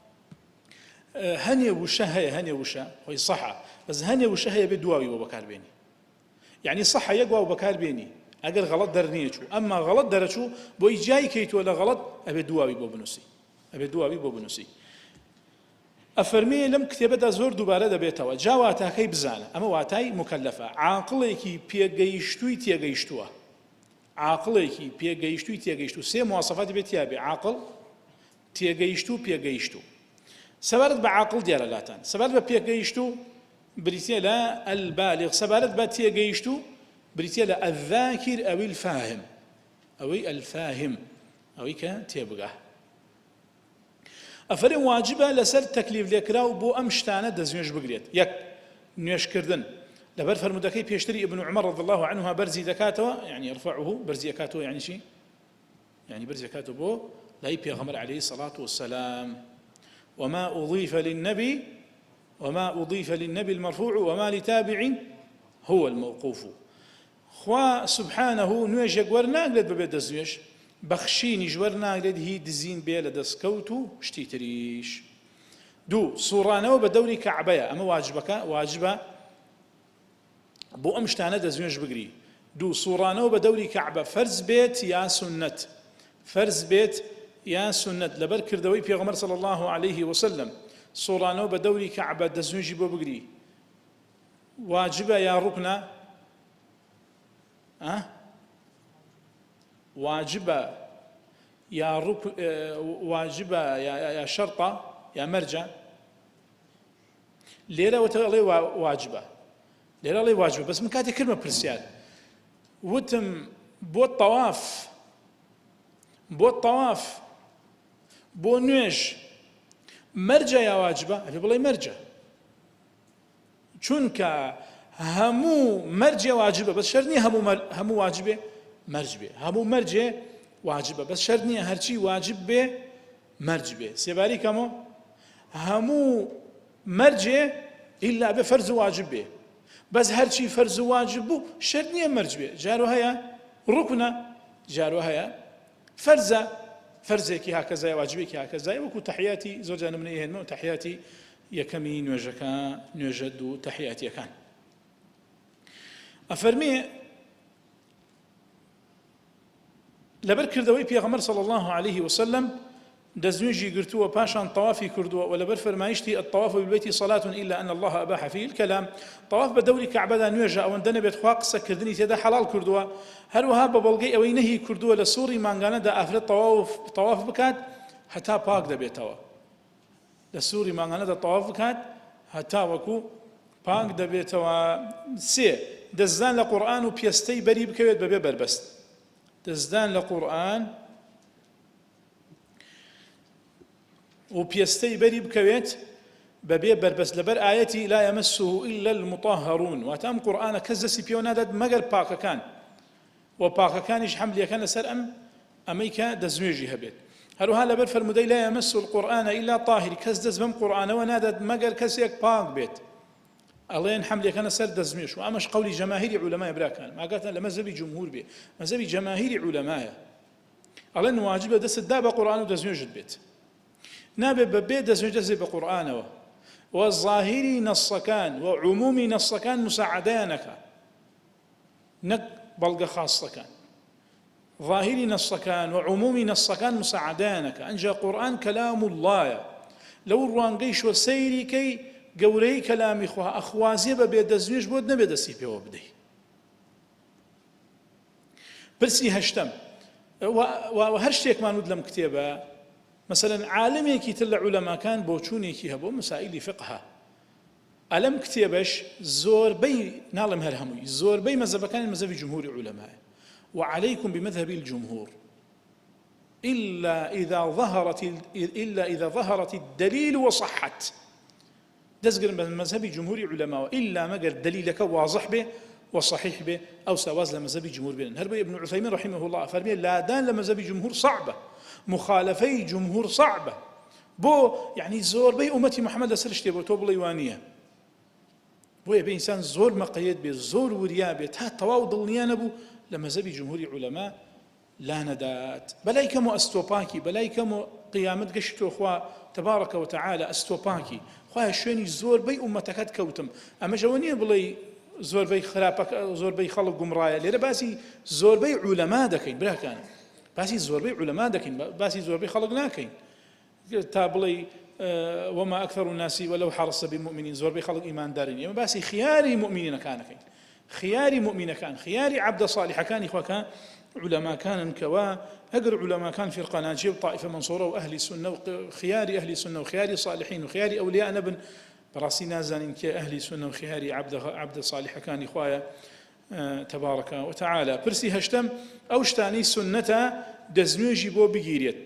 هەنێ وشە هەیە هەنێ وشە خۆی سەحە بەس هەنێ وشە هەیە بێ دواوی بۆ بەکاربێنی یعنی سەحە یەک واو بەکاربێنی ئەگەر غەڵەت دەرنیە چوو ئەمما غەڵەت دەرەچوو بۆی جای کەیتووە لە غەڵەت ئەبێ دواوی بۆ بنووسی أفرمي لم كتابة زور دوبارة دبيتوا جاواتا كي بزانة أما واتاي مكلفة عاقليكي بيجيشتوي تيجيشتوا عاقليكي بيجيشتوي تيجيشتو سي مواصفات بيتيابي عاقل تيجيشتو بيجيشتو سبارت بعاقل ديار لاتان سبارت بيجيشتو بريتيا لا البالغ سبارت بتيجيشتو بريتيا لا الذاكر أو الفاهم أو الفاهم أو كتيبقى أفرين واجبة لسر تكليف ليكراو بو أمشتانة دزنيش بقريت يك نيش كردن لبر فرمودكي بيشتري ابن عمر رضي الله عنه برزي زكاته يعني يرفعه برزي زكاته يعني شيء يعني برزي زكاته بو لا يبيغمر عليه الصلاة والسلام وما أضيف للنبي المرفوع وما لتابع هو الموقوف خوا سبحانه نيش يقور ناقلت ببيت دزنيش بەخشینی ژوەر ناگرێت هی دزین بێ لە دەستکەوت و شتی تریش دوو سوڕانەوە بە دەوری کەعبەیە ئەمە واجبە بۆ ئەم شتانە دەستنوێژ بگری دوو سوڕانەوە بە دەوری کەعبە فەرز بێت یا سنەت لەبەر کردەوەی پێغەمبەر صلی الله عليه وسلم سوڵانەوە بە دەوری کەعبە دەستنوێژی بۆ بگری واجبە یا ڕوکنە؟ واجبە یا واجبە یا شەرطە یا مەرجە؟ لێرەوە ئەڵێ واجبە، لێرە ئەڵێ واجبە، بەس من کاتێک کردمە پرسیار وتم بۆ تەواف بۆ نوێژ مەرجە یا واجبە؟ ئەبێ بڵێ مەرجە، چونکە هەموو مەرجێ واجبە، بەس شەرط نییە هەموو واجبێ مەرج بێ، هەموو مەرجێ واجبە، بەس شەرط نییە هەرچی واجب بێ مەرج بێ. سێباری کەمەوە هەموو مەرجێ ئیلا بێ فەرز و واجب بێ، بەس هەرچی فەرز و واجب بوو شەرط نییە مەرج بێ. جارۆ هەیە ڕوکنە، جارۆ هەیە فەرزە، فەرزێکی هاکەزای واجبێکی هاکەزای، وەکو تەحیاتی زۆر جار نمونەی هێنمەوە تەحیاتی یەکەمی نوێژە دوو تەحیاتیەکان. ئەفەرمێ لەبەر کردەوەی پێغەمبەر صلی الله عليه وسلم دەستنوێژی گرتووە پاشان تەوافی کردووە و لەبەر فەرمایشتی الطواف بالبيت صلاة إلا أن الله أباح فيه الكلام. طواف بە دەوری کەعبەدا نوێژە ئەوەندە نەبێت خوا قسەکردنی تێدا حەڵال کردووە، هەروەها بە بەڵگەی ئەوەی نەهی کردووە لە سووڕی مانگانەدا ئافرەت تەواف بکات هەتا پاک دەبێتەوە، لە سووڕی مانگانەدا تەواف بکات هەتا وەکو پاک دەبێتەوە. سێ دەستدان لە قورئان و پێستەی بەری بکەوێت بەبێ بربەست، دەستدان لە قورئان و پێستەی بەری بکەوێت بەبێ بربەست، لەبەر ئایەتی لا يمسه إلا المطهرون، واتە ئەم قورئانە کەس دەستی پێوە نادات مەگەر پاکەکان، و پاکەکانیش حەملیەکەن لەسەر ئەمەی کە دەستنوێژی هەبێت. هەروها لەبەر فەرمودەی لا يمس القورآن إلا طاهر، کەس دەست بەم قورئانەوە نادات مەگەر کەسێک پاک بێت، ئەڵێن حەملیەکەن لەسەر دەستنوێژ. و ئەمەش قەولی جەماهیری عولەمای براکان، ماگاتان لە مەذهبی جمهور بێ، مەذهبی جەماهیری عولەمایە، ئەڵێن واجبە دەستت دا بە قورئان و دەستنوێژت بێت، نابێ بەبێ دەستنوێژ دەستێ بە قورئانەوە. و ظاهری نەسەکان و عمومی نەسەکان مساعدەیانەکە، نەک بەڵگە خاصەکان. ظاهری نەسەکان و عمومی نەسەکان مساعدەیانەکە. ئەنجا قورئان کەلام اللهە، لەو ڕوانگەی شۆ سەیریکەی گەورەی کەلامی خوا ئەخوازیە بەبێ دەستنوێژ بۆت نەبێ دەستی پێوە بدەی. پرسی هەشتەم، هەر شتێکمان وت لەم کتێبە، مثلا عالمێکی تر لە عولەماکان بۆ چوونێکی هەبوو مسائلی فقهە، ئەلەم کتێبەش زۆربەی ناڵم هەر هەمووی زۆربەی مەذهبەکانی مەذهبی جمهوری عولەمایە، وعليكم بمذهب الجمهور إلا إذا ظهرت الدليل وصحت. دەستگرن بە مەذهبی جمهوری عولەماوە إلا مەگەر دلیلەکە واضح بێ وصحيح بێ ئەو ساواز لە مەذهبی جمهور بێنن. هەر بۆ ابن عثيمين رحمه الله فەرمێ لادان لە مەذهبی جمهور صعبە، مخالفەی جمهور صعبە، بۆ یعنی زۆربەی ئومەتی محەممەد لەسەر شتێ بۆ تۆ بڵێ وانە، بۆیە بێ ئینسان زۆر مەقەیەت بێ، زۆر وریا بێت تا تەواو دڵنیا نەبوو لە مەذهبی جمهوری عولەما لا نەدات. بەلای کەم و ئەستۆپاکی، بەلای کەم و قیامەت گەشتۆ خوا تەبارەکە وتەعالە ئەستۆپاکی، خوایە شوێنی زۆربەی ئومەتەکەت کەوتم. ئەمەش ئەوە نییە بڵێ زۆربەی خراپەکە زۆربەی خەڵک گومڕایە، لێرە باسی زۆربەی عولەما دەکەین براکانە، باسی زۆربەی عولەما دەکەین، باسی زۆربەی خەڵک ناکەین تا بڵێ وما أكثر الناس ولو حرص بالمؤمنين، زۆربەی خەڵک ئیماندارین. ئێمە باسی خیاری مؤمنینەکانەکەین، خیاری مؤمنەکان، خیاری عەبدە صالحەکانی خۆکان علەماکانن کەوا ئەگەر علەماکان فیرقەناجیە و طائفە مەنسوورە و ئەهلی سونە و خیاری ئەهلی سونە و خیاری صالحین و خیاری ئەولیا نەبن، بەڕاستی نازانین کێ ئەهلی سونە و خیاری عەبدە صالحەکانی خوایە تەبارەکە وتەعالە. پرسی هەشتەم، ئەو شتانەی سونەتە دەستنوێژی بۆ بگیرێت،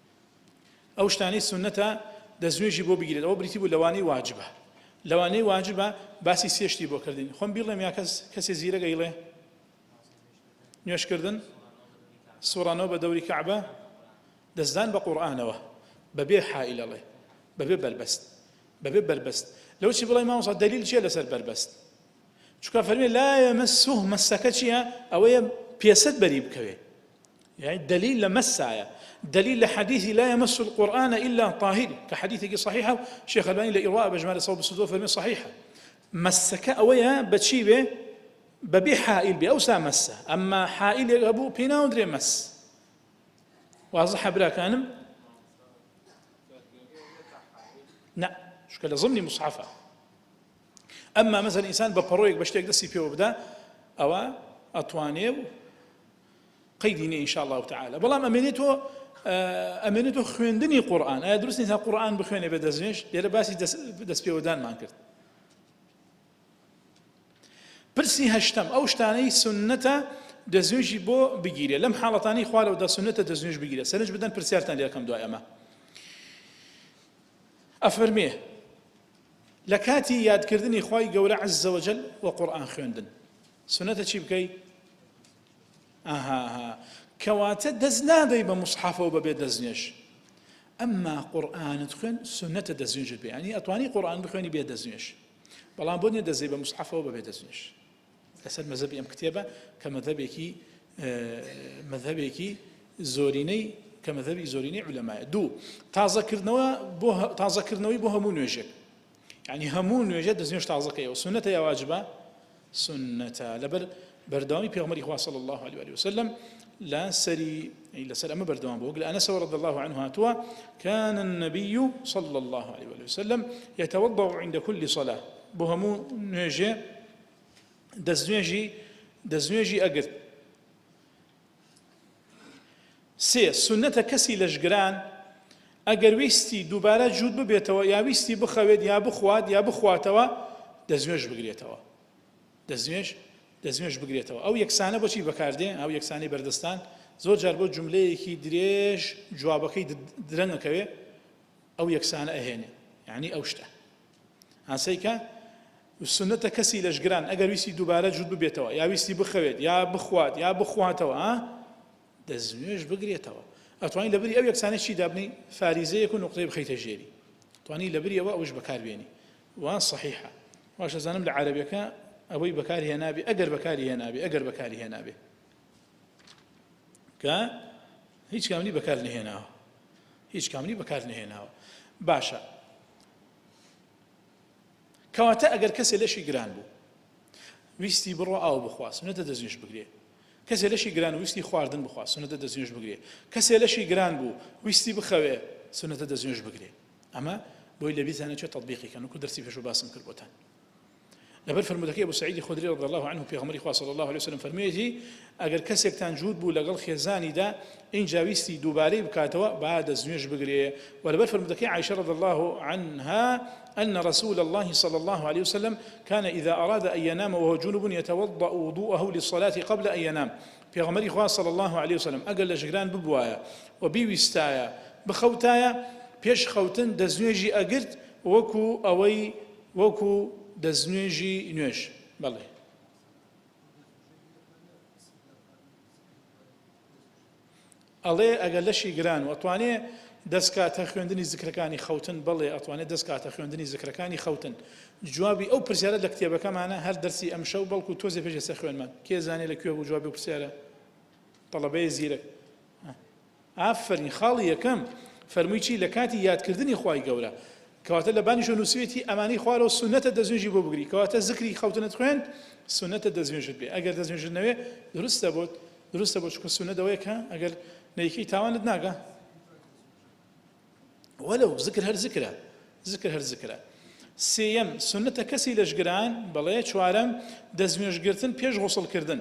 ئەو شتانەی سونەتە دەستنوێژی بۆ بگیرێت، ئەوە بریتی بوو لەوانەی واجبە. لەوانەی واجبە باسی سێشتی بۆ کردین. خۆم بیڵێم یا کەسێ زیرە گەیڵێ نوێشکردن سوڕانەوە بە دەوری کەعبە، دەستدان بە قورئانەوە بەبێ حائلەڵێ، بەبێ بربەست، بەبێ بربەست. لەو چی بڵێ مامۆستا دەلیل چییە لەسەر بربەست؟ چونکە فەرمێ لا یەمەسوه، مەسەکە چییە؟ ئەوەیە پێسەت بەری بکەوێ، یعنی دلیل لە مەسایە، دلیل لە حەدیثی لا يمس القرآن إلا طاهر كحديثك صحيحة شيخ الباني لإرواء بجمال صوب الصدور فرمي صحيحة. مسك أويا بتشي به ببي حائل بي أو سامسه، أما حائل أبو بينا ودري مس واضح برا كانم؟ لا شکە لە ضمنی مصحفە. ئەمما مەسەڵەن ئینسان بە پەڕۆیەک بە شتێک دەستی پێوە بدا ئەوە ئەتوانێ و قەیدی نییە ئینشاء الله تعالى. بەڵام ئەمێنێتەوە خوێندنی قورئان. ئایا دروست نیست قورئان بخوێنێ بە دەستنوێژ؟ لێرە باسی دەست پێوەدانمان کرد. پرسی هەشتم ئەو شتانەی سنەتە دەستنوێژی بۆ بگیرێ. لەم حاڵەتانەی خوا لەوەدا سنەتە دەستنوێژ بگیرێ. سەرنج بدەن پرسیارتان لێ دەکەم دوای ئەمە. ئەفەرمێ لە کاتی یادکردنی خوای گەورە عەزە وەجەل و قورئان خوێندن سنەتە چی بکەی؟ کەواتە دەست نادەی بە مصحەفەوە بەبێ دەستنوێژ. ئەمما قورئانت خوێن سنەتە دەستنوێژت بێ. یعنی ئەتوانی قورئان بخوێنی بێ دەستنوێژ. بەڵام بۆ نییە دەزەی بە مصحەفەوە بەبێ دەستنوێژ. لەسەر مەذهبی ئەم کتێبە کە مەذهبێکی زۆرینەی کە مەذهبی زۆرینەی عولەمایە. دوو تازەکردنەوەی بۆ هەموو نوێژێک. یعنی هەموو نوێژە دەستنوێژ تازەکەیەوە. سنەتە یا واجبە؟ سنەتە. لەبەر بەردەوامی پێغەمبەری خوا صلی الله عليه وسلم لەسەر ئەمە بەردەوام بوو. لە ئەنەس رضي الله عنه هاتووە كان النبي صلى الله عليه وسلم يتوضأ عند كل صلاة. بۆ هەموو نوێژێ دەستنوێژی ئەگرت. سێ سنەتە کەسی لەشگران ئەگەر ویستی دووبارە جوود ببێتەوە یا ویستی بخەوێت یا بخوات یا بخواتەوە دەستنوێژ بگرێتەوە. دەستنوێژ بگرێتەوە. ئەو یەکسانە بۆچی بەکاردێن؟ ئەو یەکسانەی بەردەستان زۆر جار بۆ جوملەیەکی درێژ جوابەکەی درەنگەکەوێ ئەو یەکسانە ئەهێنێ. یعنی ئەو شتە هاسەیکە سنەتە کەسی لەشگران ئەگەر ویستی دووبارە جوود ببێتەوە یا ویستی بخەوێت یا بخوات یا بخواتەوە دەستنوێژ بگرێتەوە. ئەتوانی لەبەری ئەو یەکسانەی چی دابنی؟ فاریزەیەک و نوقتەی بخەیتە ژێری. توانی لەبەری ئەوە ئەوش بەکاربێنی. وان صحیحە. واش ئەزانم لە عەرەبیەکە ئەوەی بەکاری هێنابێ ئەگەر بەکاری هێنابێ کە هیچ کاملی بەکار نهێناوە. باشە. کەواتە ئەگەر کەسێ لەشی گران بوو ویستی بڕۆ ئاو بخوا سنەتە دەستنوێژ بگرێ. کەسێ لەشی گران و ویستی خواردن بخوا سنەتە دەستنوێژ بگرێ. کەسێ لەشی گران بوو ویستی بخەوێ سنەتە دەستنوێژ بگرێ. ئەمە بۆی لە بیرتانە چێت تەطبیقیکەن وەکو دەرسی پێشوو باسم کرد بۆتان. لەبەر فرمودەکەی ئەبوو سەعیدی خودری رضی الله عنه پێغەمبەری خوا صلی الله عليه وسلم فەرموویەتی ئەگەر کەسێکتان جوود بوو لەگەڵ خێزانیدا ئینجا ویستی دووبارەی بکاتەوە با دەستنوێژ بگرێ. ولەبەر فرمودەکەی عایشە رضی الله عنها أن رسول الله صلى الله عليه وسلم كان إذا أراد أن ينام وهو جنوب يتوضأ وضوءه للصلاة قبل أن ينام. پێغەمبەری خوا صلى الله عليه وسلم ئەگەر لە ژگران ببوایە و بیویستایە بخەوتایە پێش خەوتن دەستنوێژی ئەگرت وەکو دەستنوێژی نوێژ. بەڵێ ئەڵێ ئەگەر لەشی گران و ئەتوانێ دەستکاتە خوێندنی زیکرەکانی خەوتن بەڵێ ئەتوانێت دەستکاتە خوێندنی زیکرەکانی خەوتن. جوابی ئەو پرسیارە لە کتێبەکەمانە هەر دەرسی ئەمشەو بەڵکو تۆزێ پێش ئێستا خوێنمان. کێ زانێ لەکوێ بوو جوابی پرسیارە؟ تەڵەبەی زیرەک. ئافرین خاڵی یەکەم فەرمووی چی؟ لە کاتی یادکردنی خوای گەورە. کەواتە لە بانیشە نووسوێتی ئەمانەی خوارەوە سنەتە دەستنوێژی بۆ بگری. کەواتە زیکری خەوتنت خوێن سنەتە دەستنوێژت بێ. ئەگەر دەستنوێژت نەوێ دروستە بۆ چکە سنەتەوەیە کە ئەگەر نەیکەی تاوانت ناگە. وەلەو زکر هەر زکرە. سێیەم سنەتە کەسی لەشگران بەڵێ. چوارەم دەستنوێژگرتن پێش غوسڵکردن.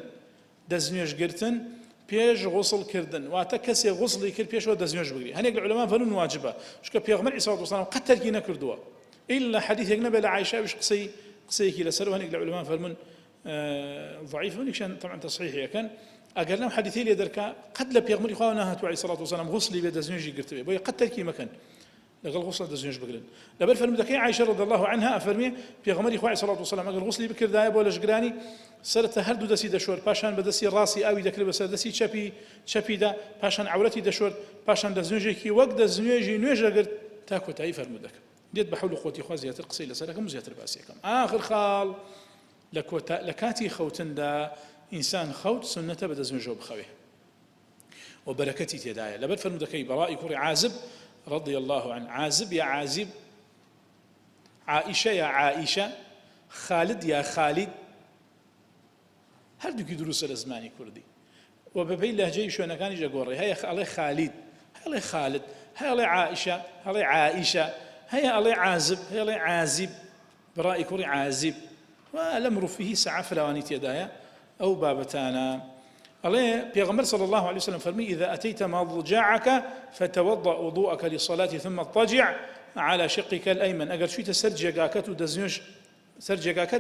پێش غوسڵکردن واتە کەسێ غوسڵی کرد پێشەوە دەستنوێژ بگری. هەنێک لە عولەما فەرمون واجبە چونکە پێغەمبەر عیسی عەلەیهی سەلام قەت تەرکی نەکردووە ئیلا حەدیثێک نەبێ لە عایشەویش قسەیەکی لەسەر. هەنێک لە عولەما فەرمون ضعیف هەنێکیان طبعا تەصحیحیەکەن ئەگەر لەم حەدیثەی لێ دەرکا قەت لە پێغەمبەری خوا نەهاتووە عەلەیهی سەڵاتو وسەلام غوسڵی بێ دەستنوێژی گرتبێ بۆیە قەت تەرکی مەکەن لەگەڵ غوسڵ دەستنوێژ بگرن. لەبەر فەرمودەکەی عایشە رضی الله عنها ئەفەرمێ پێغەمبەری خوا عەلەیهی سەڵاتو وسەلام ئەگەر غوسڵی بکردایە بۆ لەشگرانی سەرەتا هەردوو دەستی دەشۆر پاشان بە دەستی ڕاستی ئاوی دەکرد بەسەر دەستی چەپیدا پاشان عەورەتی دەشۆر پاشان دەستنوێژێکی وەک دەستنوێژی نوێژ ئەگرت تا کۆتایی فەرمودەکە. دێت بە حەول و قووەتی خوا زیاتر قسەی لەسەرەکەم و زیاتر باسی یەکەم. ئاخر خاڵ لە کاتی خەوتندا ئینسان خەوت سنەتە بە دەستنوێژەوە بخەوێ و بەرەکەتی تێدایە. لەبەر فەرمودەکەی بەڕای کوڕی عازب رضي الله عنه عازب يا عازب عائشة يا عائشة خالد يا خالد هەردووکی دروستە لە زمانی کوردی و بەپێی لەهجەی شوێنەکانی جەگۆڕی هەیە ئەڵێ خالید هەڵێ خالد هەڵێ عائشە هەڵێ عائشە هيا الله عازب هيا الله عازب برأي كوري عازب والأمر فيه سعى فلواني تيدايا أو بابتانا الله بيغمر صلى الله عليه وسلم فرمي إذا أتيت مضجعك فتوضأ وضوءك للصلاة ثم اضطجع على شقك الأيمن أقل شوية سرجقاكت ودزنيش سرجقاكت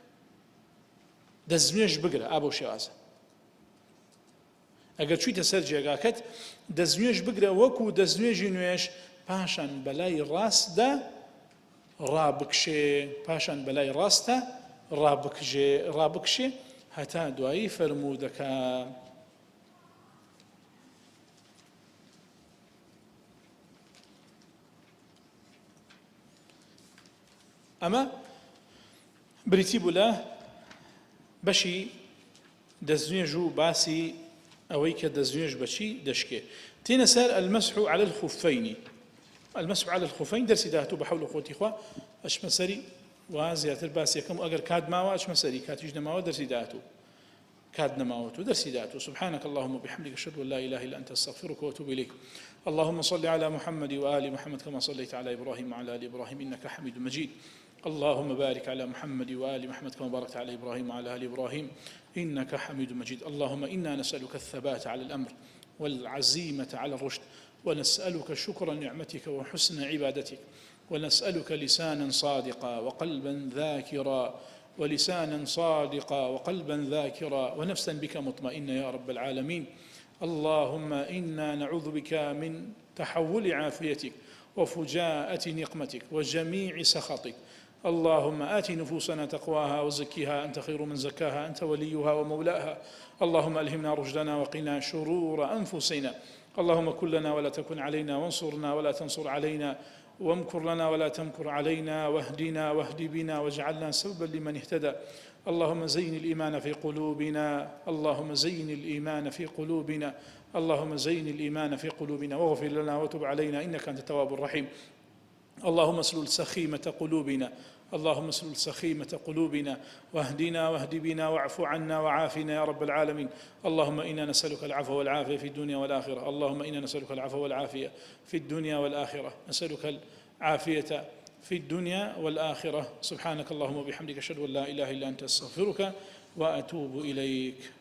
دزنيش بقرة أبو شوازة أقل شوية سرجقاكت دزنيش بقرة وكو دزنيش نويش باشان بلاي راس دا رابكشي باشان بلاي راس دا رابكشي هەتا دوایی فەرموودەکە ئەمە بریتی بوو لە بەشی دەستنوێژ و باسی ئەوەی کە دەستنوێژ بەچی دەشکێ تێنە سەر المەسح على الخفين المسح على الخفين دەرسی داهاتوو بە حەول و قووەتی خوا ئەچمە سەری و زیاتر باسی یەکەم ئەگەر کات ماوە ئەچمە سەری کاتیش نەماوە دەرسی داهاتوو كاد نماوت ودرسي داتو سبحانك اللهم وبحمدك أشهد أن لا إله إلا أنت أستغفرك وأتوب إليك اللهم صل على محمد وآل محمد كما صليت على إبراهيم وعلى آل إبراهيم إنك حميد مجيد اللهم بارك على محمد وآل محمد كما باركت على إبراهيم وعلى آل إبراهيم إنك حميد مجيد اللهم إنا نسألك الثبات على الأمر والعزيمة على الرشد ونسألك شكر نعمتك وحسن عبادتك ونسألك لسانا صادقا وقلبا ذاكرا ولسانا صادقا وقلبا ذاكرا ونفسا بك مطمئنة يا رب العالمين اللهم إنا نعوذ بك من تحول عافيتك وفجاءة نقمتك وجميع سخطك اللهم آت نفوسنا تقواها وزكها أنت خير من زكاها أنت وليها ومولاها اللهم ألهمنا رشدنا وقنا شرور أنفسنا اللهم كن لنا ولا تكن علينا وانصرنا ولا تنصر علينا وامكر لنا ولا تمكر علينا واهدنا واهد بنا واجعلنا سببا لمن اهتدى اللهم زين الإيمان في قلوبنا اللهم زين الإيمان في قلوبنا اللهم زين الإيمان في قلوبنا واغفر لنا وتب علينا إنك أنت التواب الرحيم اللهم اسلل سخيمة قلوبنا اللهم اسلل سخيمة قلوبنا واهدنا واهد بنا واعف عنا وعافنا يا رب العالمين اللهم إنا نسألك العفو والعافية في الدنيا والآخرة اللهم إنا نسألك العفو والعافية في الدنيا والآخرة نسألك العافية في الدنيا والآخرة سبحانك اللهم وبحمدك أشهد أن لا إله إلا أنت أستغفرك وأتوب إليك